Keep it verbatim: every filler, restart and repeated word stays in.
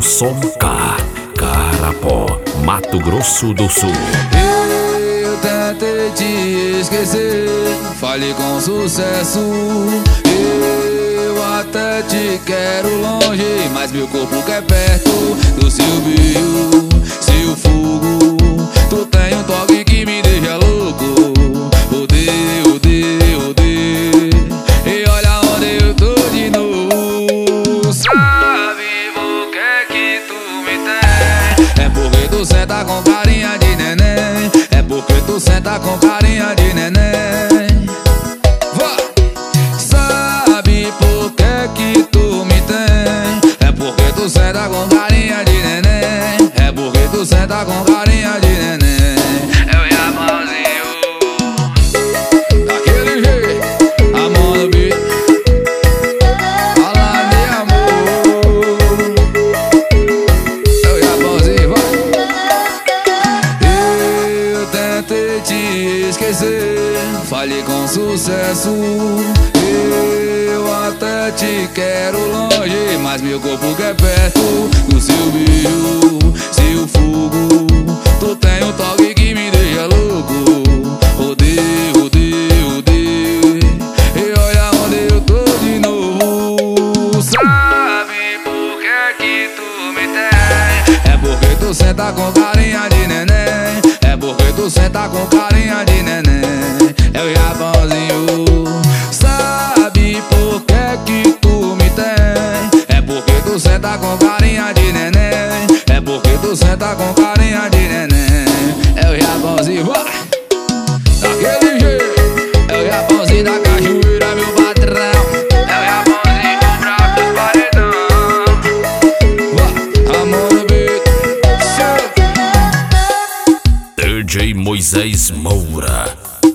Som K, Carapó, Mato Grosso do Sul. Eu tentei te esquecer, falei com sucesso. Eu até te quero longe, mas meu corpo quer perto do seu brilho, seu fogo. Tu tem um toque que me deixa louco. Odeio, odeio, odeio. E olha onde eu tô de novo. Sabe por que que tu me tem? É porque tu senta com carinha de neném. É porque tu senta com carinha de neném. Vá! Sabe por que que tu me tem? É porque tu senta com carinha de neném. É porque tu senta com carinha de neném. Eu e a mãozinho daquele jeito, a mão no beat. Fala de amor. Eu e a mãozinho, vai. Eu tentei te esquecer, falhei com sucesso. Eu até te quero longe, mas meu corpo quer perto do seu brilho, seu fogo. Tu tem um toque que me deixa louco. Odeio, odeio, odeio. E olha onde eu tô de novo. Sabe por que que tu me tem? É porque tu senta com carinha de neném. É porque tu senta com carinha de neném. É o Japãozinho. Sabe por que que tu me tem? É porque tu senta com carinha de neném. É porque tu senta com carinha de neném. É o Japãozinho, vai! Daquele jeito. É o Japãozinho da cachoeira, meu patrão. É o Japãozinho do brabo dos paredão. Vai, amor no beat. D J Moisés Moura,